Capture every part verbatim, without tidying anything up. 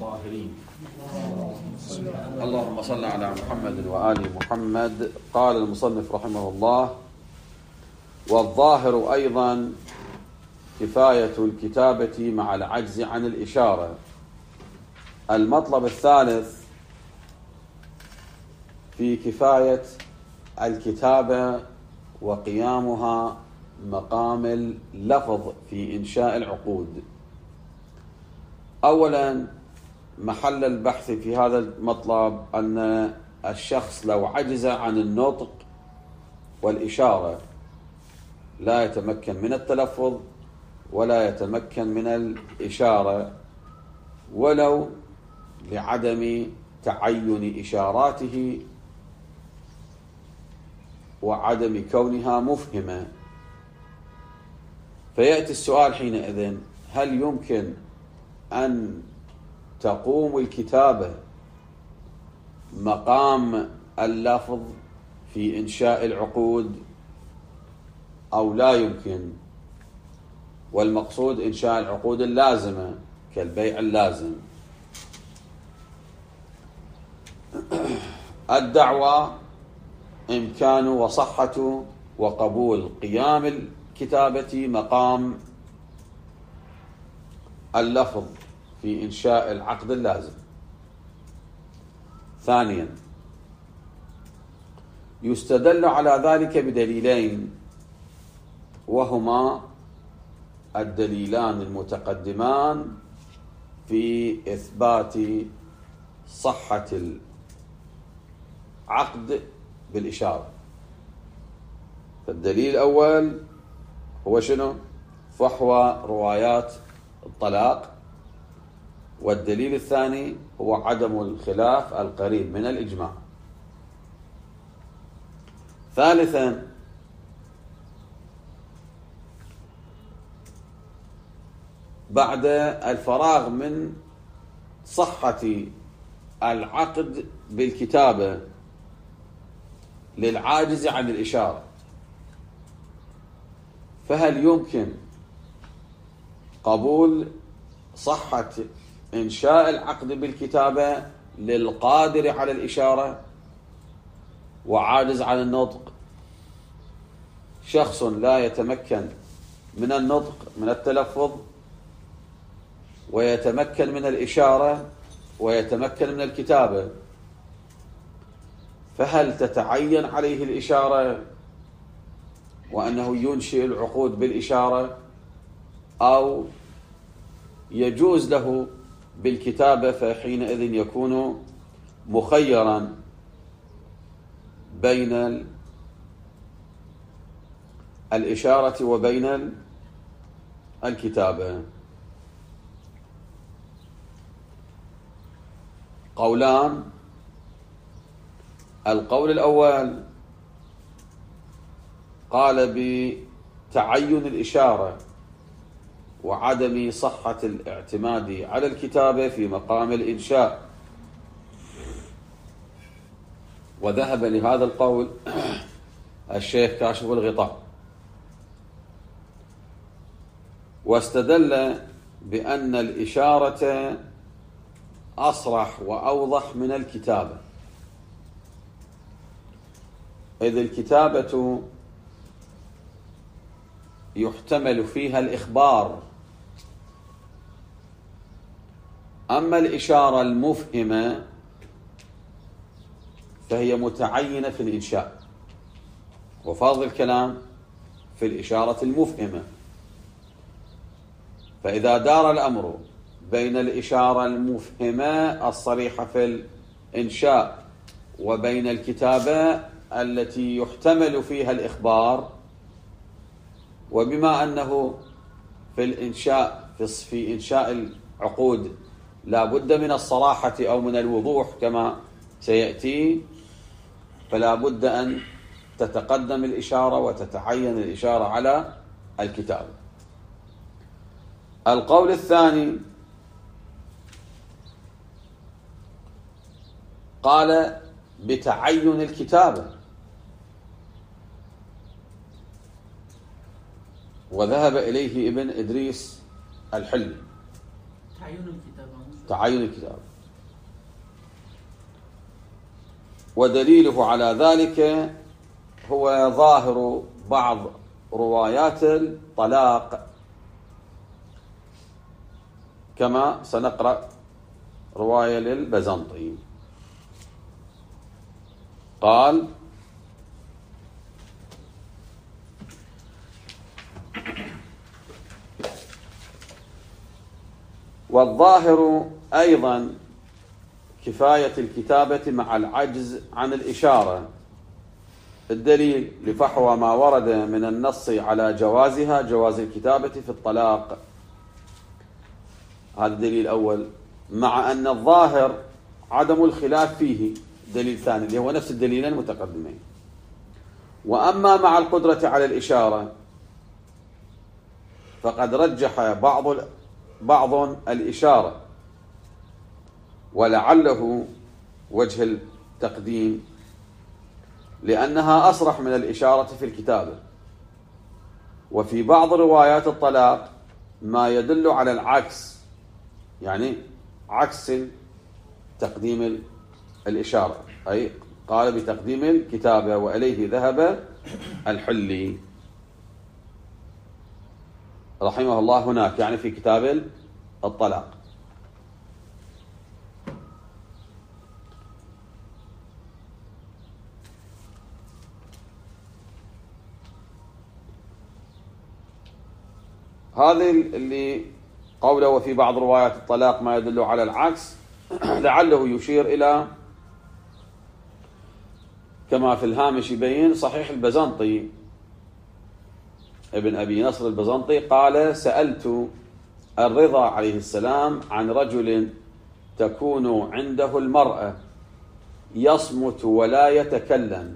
الطاهرين. اللهم صل على محمد وآل محمد. قال المصنف رحمه الله: والظاهر أيضا كفاية الكتابة مع العجز عن الإشارة. المطلب الثالث في كفاية الكتابة وقيامها مقام اللفظ في إنشاء العقود. أولا، محل البحث في هذا المطلب أن الشخص لو عجز عن النطق والإشارة لا يتمكن من التلفظ ولا يتمكن من الإشارة، ولو لعدم تعين إشاراته وعدم كونها مفهمة. فيأتي السؤال حينئذ: هل يمكن أن تقوم الكتابة مقام اللفظ في إنشاء العقود أو لا يمكن؟ والمقصود إنشاء العقود اللازمة كالبيع اللازم. الدعوة إمكان وصحة وقبول قيام الكتابة مقام اللفظ في إنشاء العقد اللازم. ثانيا، يستدل على ذلك بدليلين، وهما الدليلان المتقدمان في إثبات صحة العقد بالإشارة. فالدليل الأول هو شنو؟ فحوى روايات الطلاق. والدليل الثاني هو عدم الخلاف القريب من الإجماع. ثالثا، بعد الفراغ من صحة العقد بالكتابة للعاجز عن الإشارة، فهل يمكن قبول صحة إنشاء العقد بالكتابة للقادر على الإشارة وعاجز عن النطق؟ شخص لا يتمكن من النطق من التلفظ ويتمكن من الإشارة ويتمكن من الكتابة، فهل تتعين عليه الإشارة وأنه ينشئ العقود بالإشارة، أو يجوز له بالكتابة فحينئذ يكون مخيرا بين الإشارة وبين الكتابة؟ قولان. القول الأول قال بتعين الإشارة وعدم صحة الاعتماد على الكتابة في مقام الإنشاء، وذهب لهذا القول الشيخ كاشف الغطاء، واستدل بأن الإشارة أصرح وأوضح من الكتابة، إذ الكتابة يحتمل فيها الإخبار، أما الإشارة المفهمة فهي متعينة في الإنشاء، وفاضل الكلام في الإشارة المفهمة. فإذا دار الأمر بين الإشارة المفهمة الصريحة في الإنشاء وبين الكتابة التي يحتمل فيها الإخبار، وبما أنه في الإنشاء في إنشاء العقود لا بد من الصراحة أو من الوضوح كما سيأتي، فلا بد أن تتقدم الإشارة وتتعين الإشارة على الكتابة. القول الثاني قال بتعين الكتابة، وذهب إليه ابن إدريس الحلي. تعين الكتابة تعين الكتابة. ودليله على ذلك هو ظاهر بعض روايات الطلاق، كما سنقرأ رواية للبزنطي. قال: والظاهر أيضا كفاية الكتابة مع العجز عن الإشارة. الدليل لفحوى ما ورد من النص على جوازها، جواز الكتابة في الطلاق. هذا الدليل الأول، مع أن الظاهر عدم الخلاف فيه. دليل ثاني اللي هو نفس الدليلين المتقدمين. وأما مع القدرة على الإشارة فقد رجح بعض بعض الإشارة، ولعله وجه التقديم لأنها أصرح من الإشارة في الكتابة. وفي بعض روايات الطلاق ما يدل على العكس، يعني عكس تقديم الإشارة، أي قال بتقديم الكتابة، وإليه ذهب الحلي رحمه الله هناك، يعني في كتاب الطلاق. هذه اللي قوله وفي بعض روايات الطلاق ما يدل على العكس، لعله يشير إلى كما في الهامش يبين صحيح البزنطي ابن أبي نصر البزنطي قال: سألت الرضا عليه السلام عن رجل تكون عنده المرأة يصمت ولا يتكلم،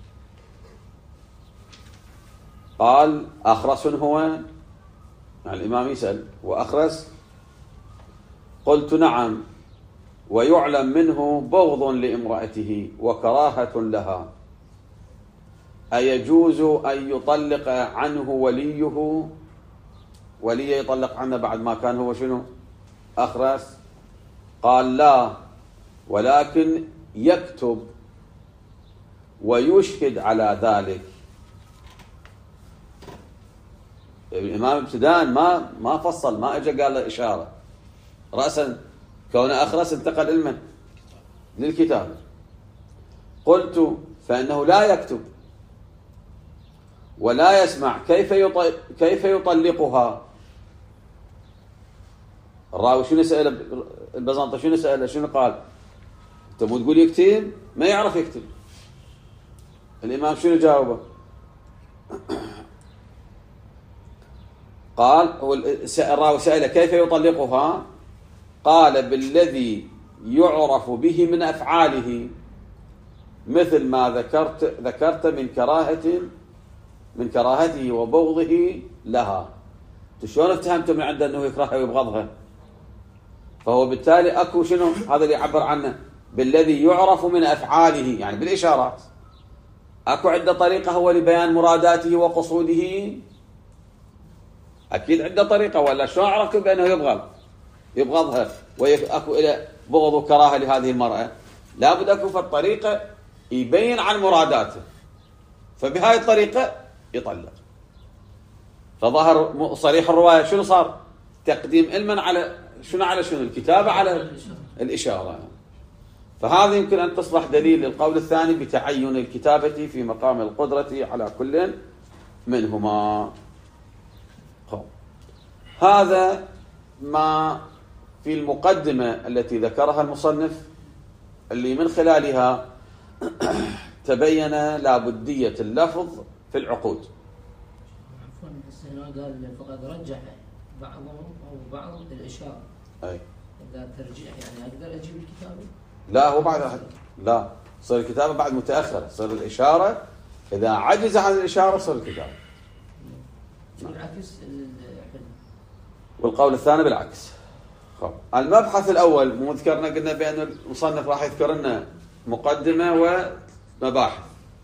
قال: أخرس هو؟ يعني الإمام يسأل: وأخرس؟ قلت: نعم، ويعلم منه بغض لامرأته وكراهة لها، أيجوز أن يطلق عنه وليه؟ ولي يطلق عنه بعد ما كان هو شنو؟ أخرس؟ قال: لا، ولكن يكتب ويشهد على ذلك. الإمام ابتداء ما ما فصل، ما اجى قال له إشارة، رأسا كون أخرس انتقل علما للكتاب. قلت: فإنه لا يكتب ولا يسمع، كيف كيف يطلقها؟ الراوي شنو سأل البزنطي؟ شنو سأله؟ شنو قال؟ تبغى تقول يكتب؟ ما يعرف يكتب. الإمام شنو جاوبه؟ قال الراوي سأله كيف يطلقها؟ قال: بالذي يعرف به من أفعاله، مثل ما ذكرت ذكرت من كراهة من كراهته وبغضه لها. شلون اتهمته من عنده أنه يكرهها ويبغضها؟ فهو بالتالي أكو شنو هذا اللي يعبر عنه بالذي يعرف من أفعاله، يعني بالإشارات. أكو عنده طريقة هو لبيان مراداته وقصوده؟ أكيد عنده طريقة، ولا شلون عرفت بأنه يبغض يبغضها وأكو إلى بغض وكراهة لهذه المرأة؟ لابد أكو في الطريقة يبين عن مراداته، فبهاي الطريقة يطلق. فظهر صريح الرواية شنو صار؟ تقديم علما على شنو على شنو؟ الكتابة على الإشارة. فهذا يمكن أن تصبح دليل للقول الثاني بتعين الكتابة في مقام القدرة على كل منهما. هذا ما في المقدمة التي ذكرها المصنف، اللي من خلالها تبين لابدية اللفظ في العقود. عفوا، بس هنا قال فقد رجح بعضهم أو بعض الإشارة. أي. إذا ترجيح يعني أقدر أجيب الكتابة؟ لا، هو بعد لا صار الكتابة بعد متأخر، صار الإشارة إذا عجز عن الإشارة صار الكتابة. بالعكس والقول الثاني بالعكس. خب. المبحث الأول مو ذكرنا قلنا بأن المصنف راح يذكر لنا مقدمة ومباحث.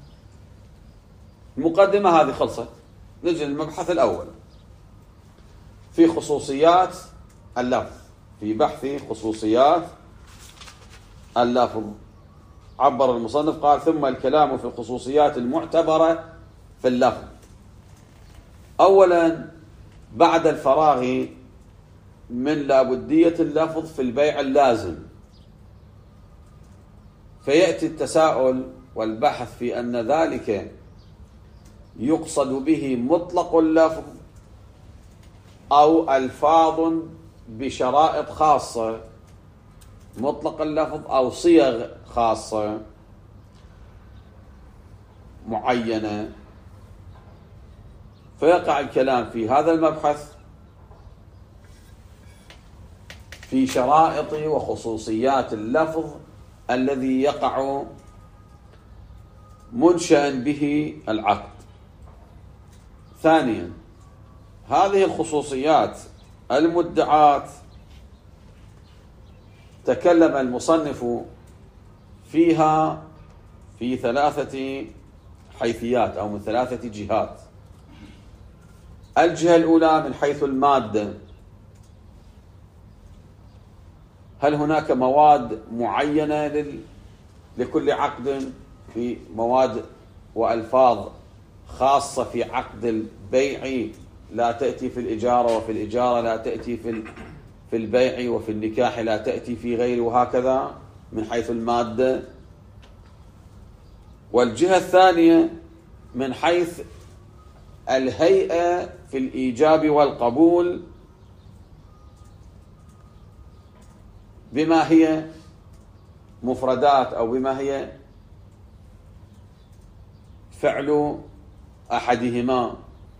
المقدمة هذه خلصت، نجي للمبحث الأول في خصوصيات اللفظ في بحث خصوصيات اللفظ. عبر المصنف قال: ثم الكلام في الخصوصيات المعتبرة في اللفظ. أولا، بعد الفراغ من لابدية اللفظ في البيع اللازم، فيأتي التساؤل والبحث في أن ذلك يقصد به مطلق اللفظ أو ألفاظ بشرائط خاصة، مطلق اللفظ أو صيغ خاصة معينة. فيقع الكلام في هذا المبحث في شرائط وخصوصيات اللفظ الذي يقع منشأ به العقد. ثانيا، هذه الخصوصيات المدعاة تكلم المصنف فيها في ثلاثة حيثيات أو من ثلاثة جهات. الجهة الأولى من حيث المادة، هل هناك مواد معينة لكل عقد، في مواد وألفاظ خاصة في عقد البيع لا تأتي في الإجارة، وفي الإجارة لا تأتي في في البيع، وفي النكاح لا تأتي في غيره، وهكذا من حيث المادة. والجهة الثانية من حيث الهيئة في الإيجاب والقبول، بما هي مفردات أو بما هي فعل أحدهما.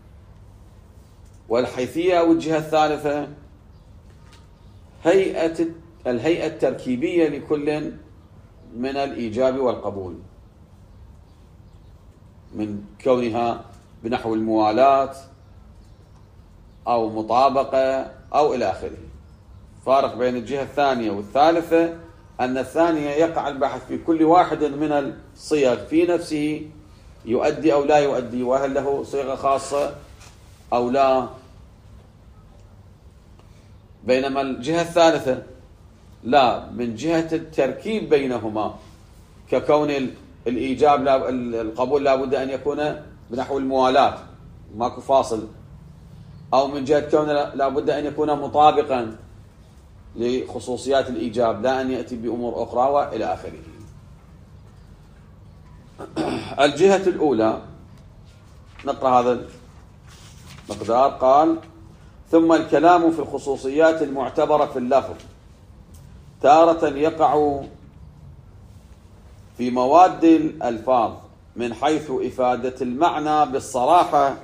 والحيثية أو الجهة الثالثة هيئة الهيئة التركيبية لكل من الإيجاب والقبول، من كونها بنحو الموالاة أو مطابقة أو إلى آخره. فارق بين الجهة الثانية والثالثة أن الثانية يقع البحث في كل واحد من الصيغ في نفسه يؤدي أو لا يؤدي، وهل له صيغة خاصة أو لا. بينما الجهة الثالثة لا، من جهة التركيب بينهما، ككون الإيجاب لا القبول لا بد أن يكون بنحو الموالاة ماكو فاصل، أو من جهة كون لا بد أن يكون مطابقا لخصوصيات الإيجاب، لا أن يأتي بأمور أخرى وإلى آخره. الجهة الأولى نقرأ هذا المقدار. قال: ثم الكلام في الخصوصيات المعتبرة في اللفظ تارة يقع في مواد الألفاظ من حيث إفادة المعنى بالصراحة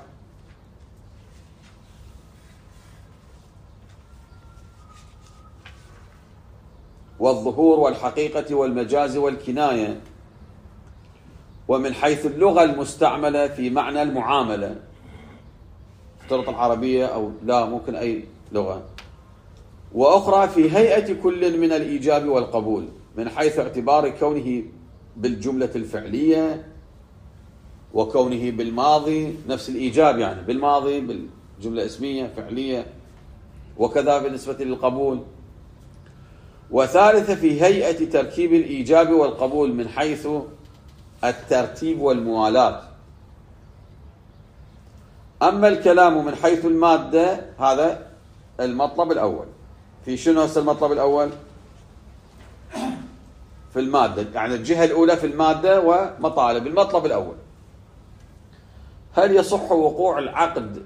والظهور والحقيقة والمجاز والكناية، ومن حيث اللغة المستعملة في معنى المعاملة، افترض العربية أو لا ممكن أي لغة، وأخرى في هيئة كل من الإيجاب والقبول من حيث اعتبار كونه بالجملة الفعلية وكونه بالماضي، نفس الإيجاب يعني بالماضي بالجملة اسمية فعلية، وكذا بالنسبة للقبول. وثالثة في هيئة تركيب الإيجاب والقبول من حيث الترتيب والموالاة. أما الكلام من حيث المادة هذا المطلب الأول. في شنو هسه المطلب الأول؟ في المادة، يعني الجهة الأولى في المادة ومطالب. المطلب الأول: هل يصح وقوع العقد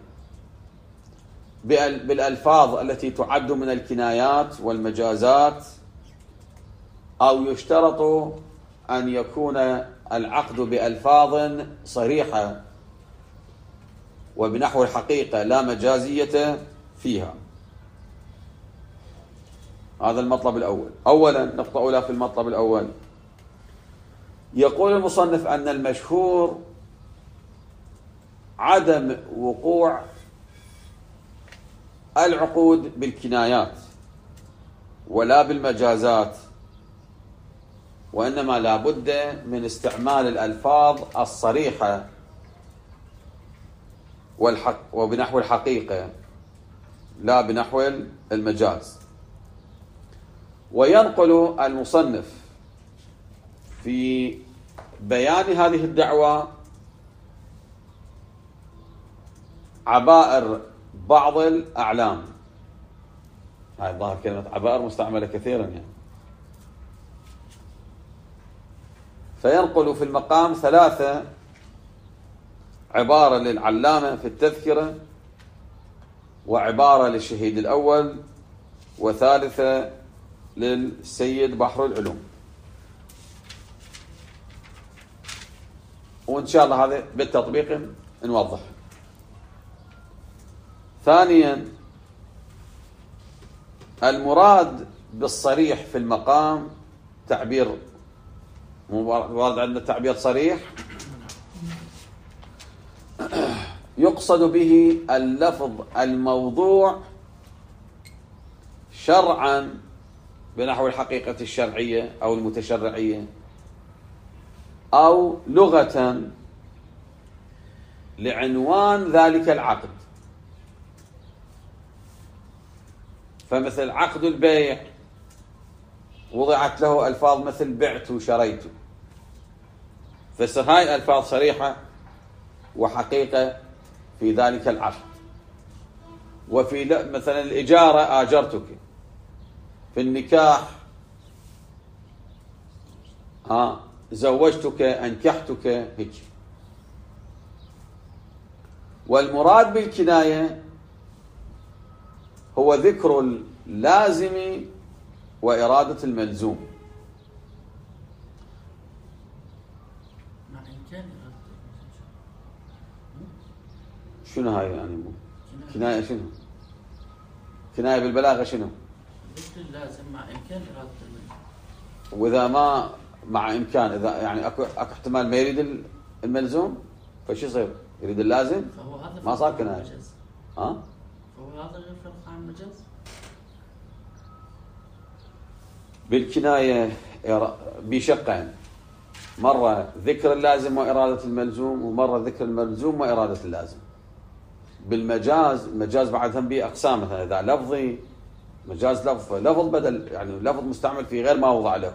بالألفاظ التي تعد من الكنايات والمجازات، أو يشترط أن يكون العقد بألفاظ صريحة وبنحو الحقيقة لا مجازية فيها؟ هذا المطلب الأول. أولا، نقطة أولى في المطلب الأول، يقول المصنف أن المشهور عدم وقوع العقود بالكنايات ولا بالمجازات، وإنما لا بد من استعمال الألفاظ الصريحة والحق وبنحو الحقيقة لا بنحو المجاز. وينقل المصنف في بيان هذه الدعوة عبائر بعض الأعلام. هاي ظاهر كلمة عبائر مستعملة كثيرا يعني. فينقل في المقام ثلاثة: عبارة للعلامة في التذكرة، وعبارة للشهيد الأول، وثالثة للسيد بحر العلوم. وإن شاء الله هذا بالتطبيق نوضح. ثانيا، المراد بالصريح في المقام تعبير وارد عندنا تعبير صريح يقصد به اللفظ الموضوع شرعا بنحو الحقيقة الشرعية أو المتشرعية، أو لغة لعنوان ذلك العقد. فمثل عقد البيع وضعت له ألفاظ مثل بعت وشريت، فصار هاي ألفاظ صريحة وحقيقة في ذلك العقد. وفي مثلا الإجارة آجرتك، في النكاح ها زوجتك أنكحتك هيك. والمراد بالكناية هو ذكر اللازم وإرادة الملزوم. مع إمكان شنو هاي يعني؟ كناية شنو؟ كناية بالبلاغة شنو؟ ذكر اللازم مع إمكان إرادة الملزوم. وإذا ما مع إمكان، إذا يعني أكو أكو احتمال ما يريد الملزوم، فشو يصير؟ يريد اللازم؟ فهو هذا ما صار كناية. ها؟ فهو هذا غير فرق عن المجاز. بالكناية بشقين: مرة ذكر اللازم وإرادة الملزوم، ومرة ذكر الملزوم وإرادة اللازم. بالمجاز، المجاز بعد هم به أقسام، مثلا إذا لفظي مجاز لفظ لفظ بدل يعني لفظ مستعمل في غير ما وضع له،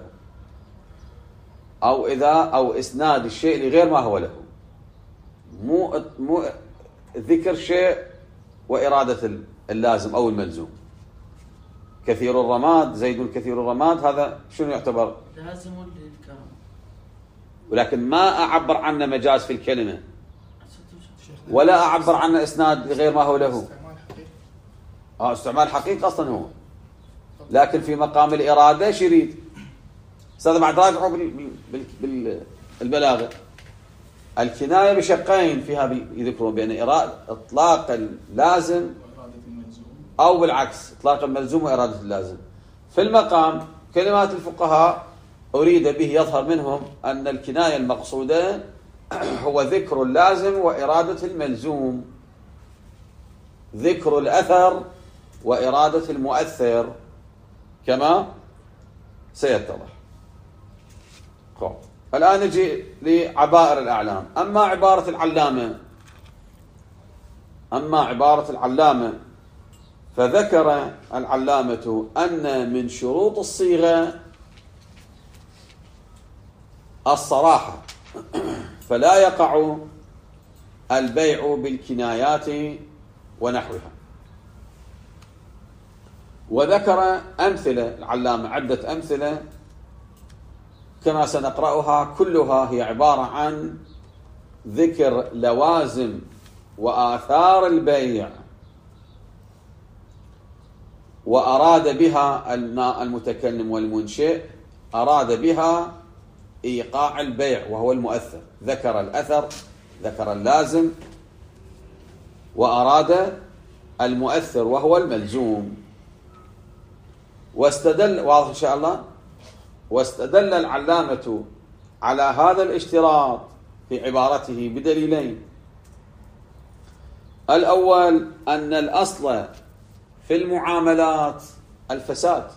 أو إذا أو إسناد الشيء لغير ما هو له، مو مو ذكر شيء وإرادة اللازم أو الملزوم. كثير الرماد، زيد كثير الرماد، هذا شنو يعتبر؟ لازم للكرم، ولكن ما أعبر عنه مجاز في الكلمة، ولا أعبر عنه إسناد لغير ما هو له. آه استعمال حقيقي أصلا هو، لكن في مقام الإرادة ايش يريد؟ هذا بعد راجعوا بالبلاغة. الكناية بشقين فيها يذكرون بأن إرادة إطلاق اللازم أو بالعكس إطلاق الملزوم وإرادة اللازم. في المقام كلمات الفقهاء أريد به يظهر منهم أن الكناية المقصودة هو ذكر اللازم وإرادة الملزوم، ذكر الأثر وإرادة المؤثر كما سيتضح. الآن نجي لعبائر الأعلام. أما عبارة العلامة أما عبارة العلامة فذكر العلامة أن من شروط الصيغة الصراحة، فلا يقع البيع بالكنايات ونحوها. وذكر أمثلة العلامة، عدة أمثلة كما سنقرأها، كلها هي عبارة عن ذكر لوازم وآثار البيع، وأراد بها المتكلم والمنشئ أراد بها إيقاع البيع وهو المؤثر. ذكر الأثر، ذكر اللازم، وأراد المؤثر وهو الملزوم. واستدل، واضح إن شاء الله، واستدل العلامة على هذا الاشتراط في عبارته بدليلين. الأول أن الأصل في المعاملات الفساد.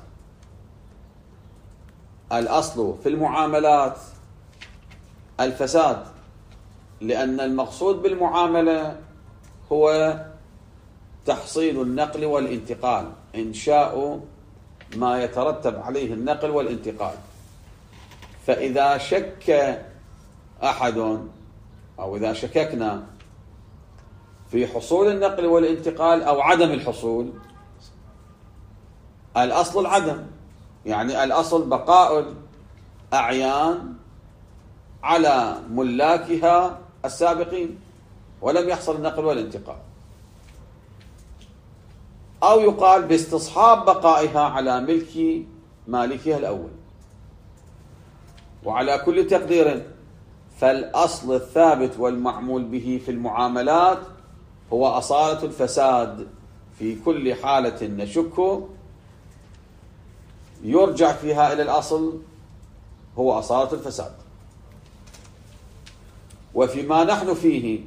الأصل في المعاملات الفساد، لأن المقصود بالمعاملة هو تحصيل النقل والانتقال، إنشاء ما يترتب عليه النقل والانتقال. فإذا شك أحد أو إذا شككنا في حصول النقل والانتقال أو عدم الحصول، الأصل العدم، يعني الأصل بقاء الأعيان على ملاكها السابقين ولم يحصل النقل والانتقال، أو يقال باستصحاب بقائها على ملك مالكها الأول. وعلى كل تقدير فالأصل الثابت والمعمول به في المعاملات هو أصالة الفساد. في كل حالة نشك يرجع فيها إلى الأصل هو أصالة الفساد. وفيما نحن فيه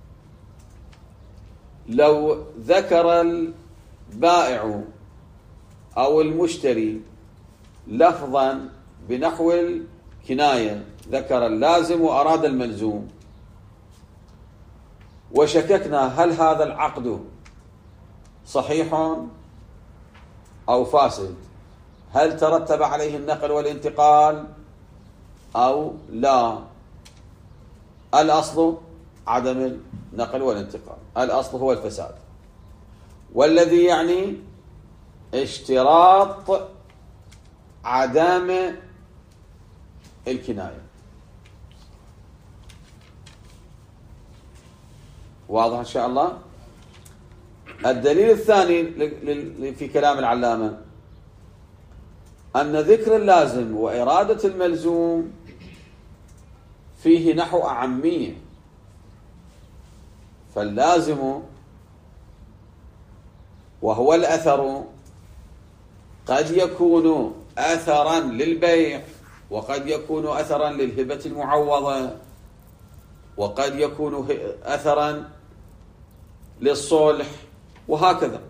لو ذكر البائع أو المشتري لفظا بنحو الكناية، ذكر اللازم وأراد الملزوم، وشككنا هل هذا العقد صحيح أو فاسد، هل ترتب عليه النقل والانتقال أو لا، الأصل عدم النقل والانتقال، الأصل هو الفساد، والذي يعني اشتراط عدم الكناية. واضح إن شاء الله؟ الدليل الثاني في كلام العلامة أن ذكر اللازم وإرادة الملزوم فيه نحو أعمية. فاللازم وهو الأثر قد يكون أثرا للبيع، وقد يكون أثرا للهبة المعوضة، وقد يكون أثرا للصلح، وهكذا.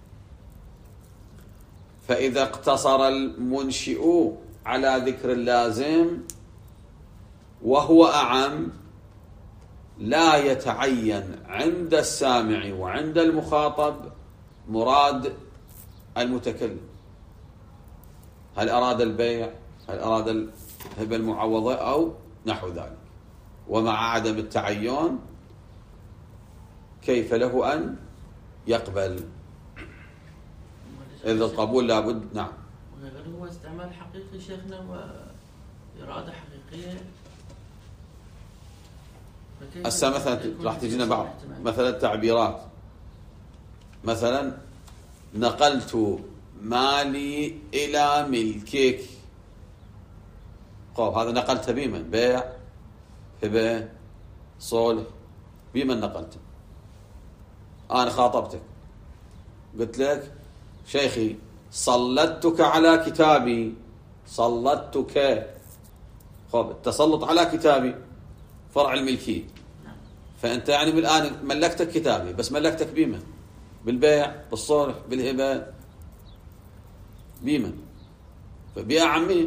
فإذا اقتصر المنشئ على ذكر اللازم وهو أعم، لا يتعين عند السامع وعند المخاطب مراد المتكلم، هل أراد البيع، هل أراد الهبة المعوضة أو نحو ذلك. ومع عدم التعين كيف له أن يقبل؟ إذا القبول لابد. نعم. هو استعمال حقيقي شيخنا وإرادة حقيقية. هسه مثلا راح تجينا بعض مثلا تعبيرات، مثلا نقلت مالي إلى ملكك. طيب هذا نقلته بمن؟ بيع، هبة، صلح، بمن نقلته؟ أنا خاطبتك قلت لك شيخي سلطتك على كتابي، سلطتك، خب التسلط على كتابي فرع الملكية، فأنت يعني بالآن ملكتك كتابي، بس ملكتك بمن؟ بالبيع، بالصلح، بالهبة، بمن؟ فبيع عمي.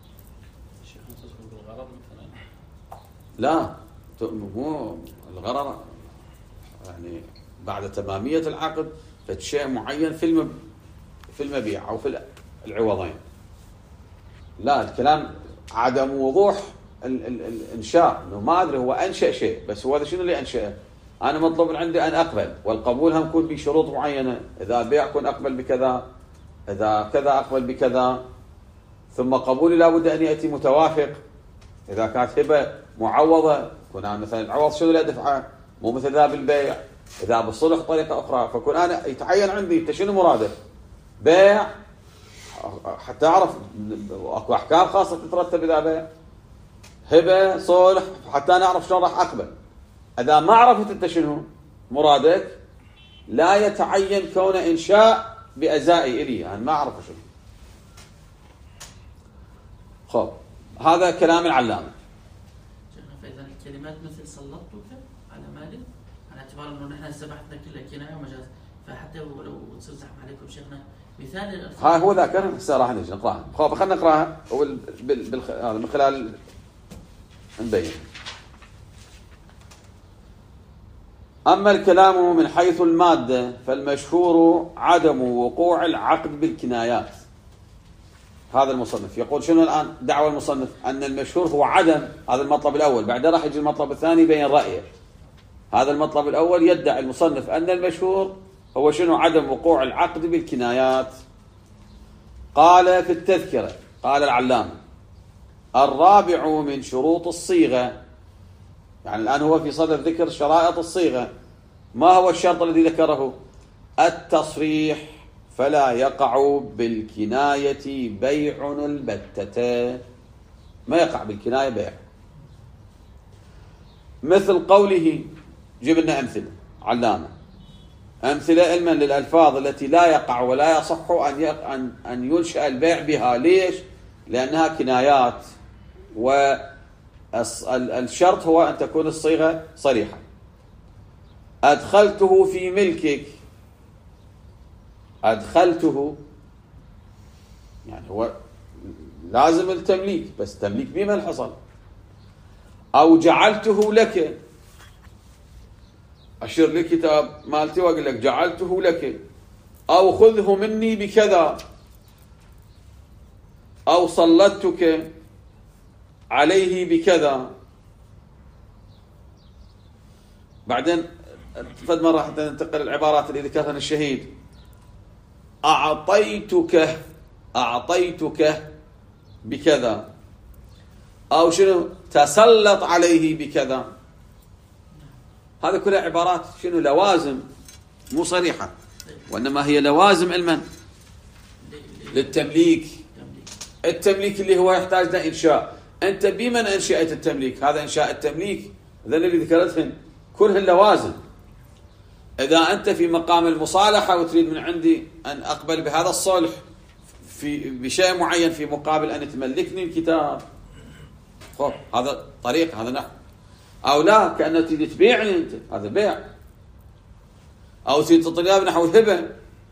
لا، مو الغرر يعني بعد تمامية العقد فشيء معين في المب... في المبيع أو في العوضين. لا، الكلام عدم وضوح ال... ال... الإنشاء، إنه ما أدري هو أنشأ شيء، بس هو هذا شنو اللي أنشأه؟ أنا مطلوب عندي أن أقبل، والقبول هم يكون بشروط معينة، إذا بيع كن أقبل بكذا، إذا كذا أقبل بكذا، ثم قبولي لابد أن يأتي متوافق. إذا كانت هبة معوضة كنا مثلا العوض شنو اللي أدفعه، مو مثل ذا بالبيع. إذا بالصلح طريقة أخرى، فكون أنا يتعين عندي أنت شنو مراده؟ بيع حتى أعرف أكو أحكام خاصة تترتب إذا بيع، هبة، صلح، حتى أنا أعرف شلون راح أقبل. إذا ما عرفت أنت شنو مرادك لا يتعين كون إنشاء بأزائي إلي، أنا ما أعرف شنو. خب هذا كلام العلامة. فإذا الكلمات مثل سلطتك على مالك، على اعتبار أنه نحن سبحتنا كلها كناية ومجاز، فحتى ولو تصير زحمة عليكم شيخنا مثال ها هو ذاكر هسه راح نجي نقراها. خب خلينا نقراها هذا من خلال نبين. أما الكلام من حيث المادة فالمشهور عدم وقوع العقد بالكنايات. هذا المصنف يقول شنو الآن دعوى المصنف؟ أن المشهور هو عدم، هذا المطلب الأول، بعدين راح يجي المطلب الثاني بين رأيه. هذا المطلب الأول يدعي المصنف أن المشهور هو شنو؟ عدم وقوع العقد بالكنايات. قال في التذكرة، قال العلامة: الرابع من شروط الصيغة، يعني الآن هو في صدر ذكر شرائط الصيغة. ما هو الشرط الذي ذكره؟ التصريح، فلا يقع بالكناية بيع البتة، ما يقع بالكناية بيع. مثل قوله، جيب لنا أمثلة علامة، أمثلة علما للألفاظ التي لا يقع ولا يصح أن أن ينشأ البيع بها. ليش؟ لأنها كنايات، والشرط هو أن تكون الصيغة صريحة. أدخلته في ملكك، أدخلته يعني هو لازم التمليك، بس تمليك بمن حصل؟ أو جعلته لك، أشر لي كتاب مالتي وأقول لك جعلته لك، أو خذه مني بكذا، أو سلطتك عليه بكذا. بعدين فد مرة حتى ننتقل العبارات اللي ذكرها الشهيد: أعطيتك أعطيتك بكذا، أو شنو تسلط عليه بكذا. هذا كلها عبارات شنو؟ لوازم، مو صريحة، وإنما هي لوازم علما للتمليك. التمليك اللي هو يحتاج لإنشاء. أنت بمن أنشأت التمليك؟ هذا إنشاء التمليك، ذن اللي ذكرتهن كلهن لوازم. إذا أنت في مقام المصالحة وتريد من عندي أن أقبل بهذا الصلح في بشيء معين في مقابل أن تملكني الكتاب، خب هذا طريق، هذا نحو. أو لا، كأنه تريد تبيعني أنت، هذا بيع. أو تريد تطلبها بنحو الهبة،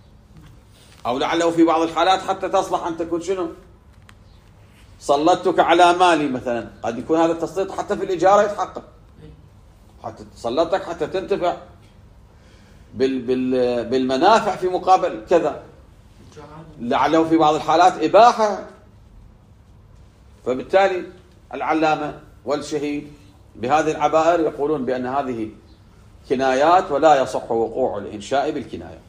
أو لعله في بعض الحالات حتى تصلح أن تكون شنو؟ سلطتك على مالي مثلا، قد يكون هذا التسليط حتى في الإجارة يتحقق، حتى سلطتك حتى تنتفع بال بال بالمنافع في مقابل كذا، لعله في بعض الحالات إباحة. فبالتالي العلامة والشهيد بهذه العبائر يقولون بأن هذه كنايات ولا يصح وقوع الإنشاء بالكناية.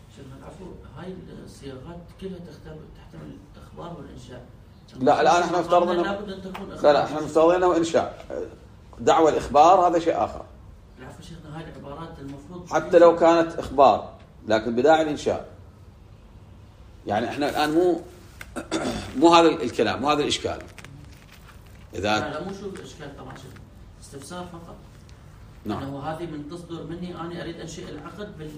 هاي الصياغات كلها تحتمل الإخبار والإنشاء. لا الآن احنا افترضنا لا لا احنا مفترضين انه انشاء. دعوى الإخبار هذا شيء آخر. العفو شيخنا، هاي العبارات المفروض حتى لو كانت إخبار لكن بداعي الإنشاء. يعني احنا الآن مو مو هذا الكلام، مو هذا الإشكال. إذا لا, لا مو شو الإشكال طبعا شيخ، استفسار فقط. نعم. أنه هذه من تصدر مني، أنا أريد أنشئ العقد بال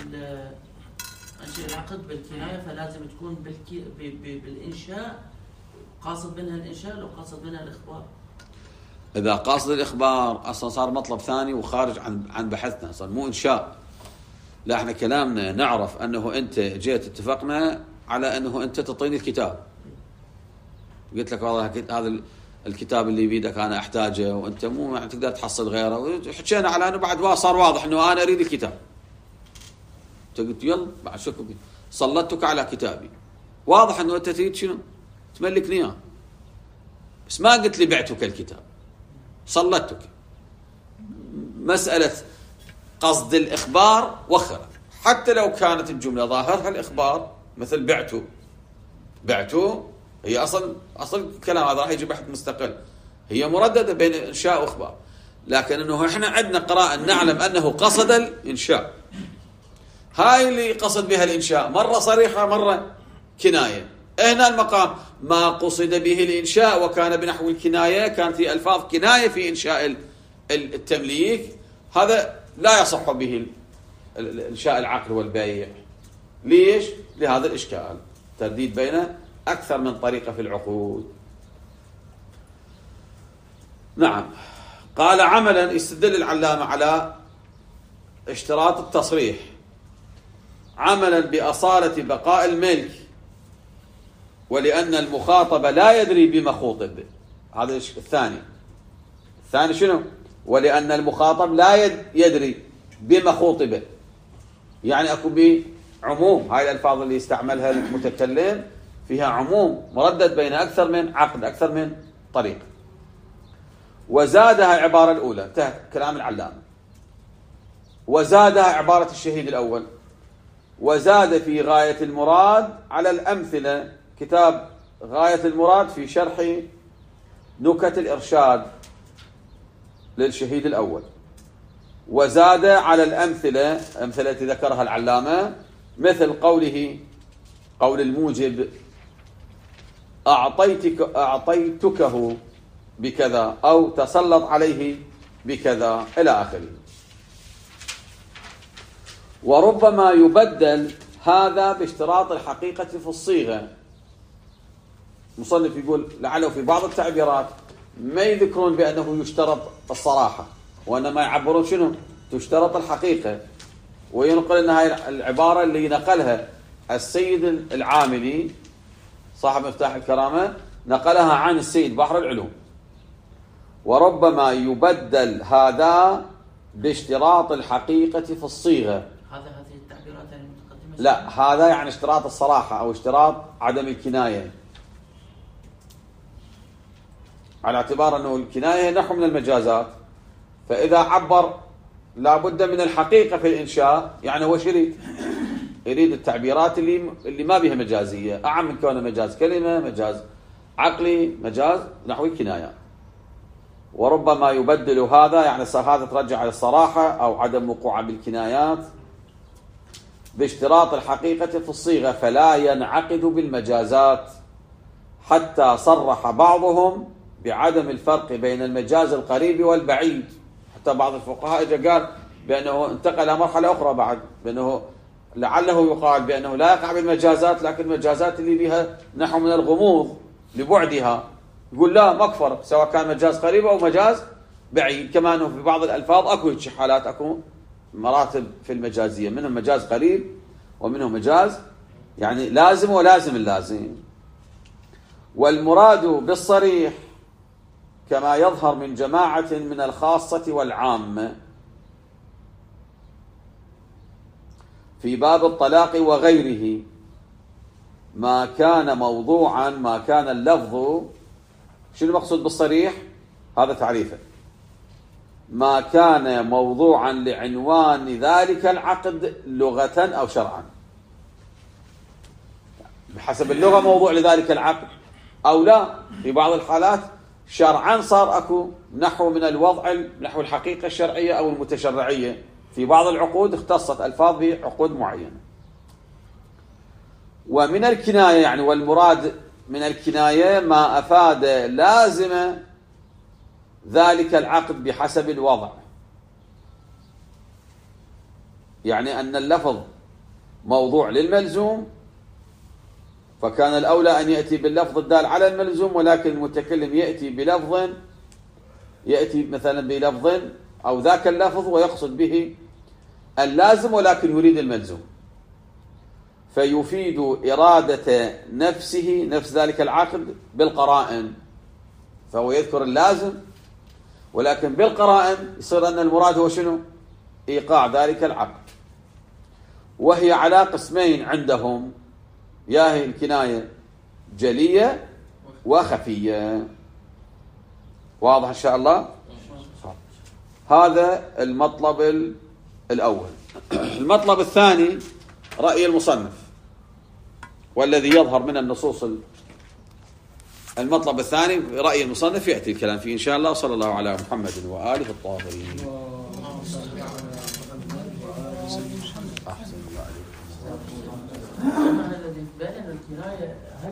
أنشئ العقد بالكناية، فلازم تكون بالكي... ب... ب... بالإنشاء، قاصد منها الإنشاء لو قاصد منها الإخبار. إذا قاصد الإخبار أصلا صار مطلب ثاني وخارج عن عن بحثنا، أصلا مو إنشاء. لا احنا كلامنا نعرف أنه أنت جيت اتفقنا على أنه أنت تعطيني الكتاب، قلت لك والله هذا الكتاب اللي بيدك أنا أحتاجه وأنت مو يعني تقدر تحصل غيره، وحكينا على أنه بعد صار واضح أنه أنا أريد الكتاب. قلت يلا بعد شكو سلطتك على كتابي، واضح أنه أنت تريد شنو؟ تملكني إياه، بس ما قلت لي بعتك الكتاب، سلطتك. مسألة قصد الإخبار وخرة، حتى لو كانت الجملة ظاهرها الإخبار، مثل بعته بعته هي أصلا أصل كلام هذا راح يجي بحث مستقل، هي مرددة بين إنشاء وإخبار، لكن إنه إحنا عندنا قراءة نعلم أنه قصد الإنشاء. هاي اللي قصد بها الإنشاء، مرة صريحة مرة كناية. هنا المقام ما قصد به الإنشاء وكان بنحو الكناية، كان في ألفاظ كناية في إنشاء التمليك، هذا لا يصح به إنشاء العقد والبيع. ليش؟ لهذا الإشكال، ترديد بين أكثر من طريقة في العقود. نعم. قال عملا، استدل العلامة على اشتراط التصريح عملا بأصالة بقاء الملك، ولأن المخاطب لا يدري بما خوطب. هذا الثاني. الثاني شنو؟ ولأن المخاطب لا يدري بما خوطب، يعني أكو بعموم هاي الألفاظ اللي يستعملها المتكلم فيها عموم مردد بين أكثر من عقد، أكثر من طريق. وزادها العبارة الأولى، انتهى كلام العلامة. وزادها عبارة الشهيد الأول. وزاد في غاية المراد على الأمثلة، كتاب غاية المراد في شرح نكت الإرشاد للشهيد الأول. وزاد على الأمثلة، أمثلة ذكرها العلامة، مثل قوله، قول الموجب: أعطيتك أعطيتكه بكذا، أو تسلط عليه بكذا، إلى آخره. وربما يبدل هذا باشتراط الحقيقة في الصيغة. المصنف يقول لعله في بعض التعبيرات ما يذكرون بأنه يشترط الصراحة، وإنما يعبرون شنو؟ تشترط الحقيقة. وينقل أن هاي العبارة اللي نقلها السيد العاملي صاحب مفتاح الكرامة، نقلها عن السيد بحر العلوم. وربما يبدل هذا باشتراط الحقيقة في الصيغة. هذا هذه التعبيرات المتقدمة؟ لا، هذا يعني اشتراط الصراحة أو اشتراط عدم الكناية، على اعتبار أنه الكناية نحو من المجازات. فإذا عبر لابد من الحقيقة في الإنشاء، يعني هو شريط يريد التعبيرات اللي اللي ما بها مجازية، أعم من كونه مجاز كلمة، مجاز عقلي، مجاز نحو الكناية. وربما يبدل هذا، يعني هذا ترجع على الصراحة أو عدم وقوع بالكنايات، باشتراط الحقيقة في الصيغة، فلا ينعقد بالمجازات، حتى صرح بعضهم بعدم الفرق بين المجاز القريب والبعيد. حتى بعض الفقهاء إذا قال بأنه انتقل مرحلة أخرى بعد، بأنه لعله يقال بأنه لا يقع بالمجازات، لكن المجازات اللي بها نحو من الغموض لبعدها، يقول لا مكفر سواء كان مجاز قريب أو مجاز بعيد. كما أنه في بعض الألفاظ أكو حالات، أكو مراتب في المجازية، منهم مجاز قريب ومنهم مجاز يعني لازم ولازم اللازم. والمراد بالصريح كما يظهر من جماعة من الخاصة والعامة في باب الطلاق وغيره ما كان موضوعا، ما كان اللفظ، شنو المقصود بالصريح؟ هذا تعريفه: ما كان موضوعا لعنوان ذلك العقد لغة أو شرعا. بحسب اللغة موضوع لذلك العقد أو لا، في بعض الحالات شرعا صار أكو نحو من الوضع، نحو الحقيقة الشرعية أو المتشرعية. في بعض العقود اختصت ألفاظ بعقود معينة. ومن الكناية يعني، والمراد من الكناية ما أفاد لازم ذلك العقد بحسب الوضع، يعني أن اللفظ موضوع للملزوم، فكان الأولى أن يأتي باللفظ الدال على الملزوم، ولكن المتكلم يأتي بلفظ، يأتي مثلا بلفظ أو ذاك اللفظ ويقصد به اللازم ولكن يريد الملزوم، فيفيد إرادة نفسه، نفس ذلك العقد، بالقرائن. فهو يذكر اللازم ولكن بالقرائن يصير أن المراد هو شنو؟ إيقاع ذلك العقد. وهي على قسمين عندهم، يا هي الكناية جلية وخفية. واضح إن شاء الله؟ هذا المطلب الأول. المطلب الثاني رأي المصنف، والذي يظهر من النصوص. المطلب الثاني رأي المصنف يأتي الكلام فيه إن شاء الله. صلى الله على محمد وآله الطاهرين. أحسن الله عليكم. الذي بين الكناية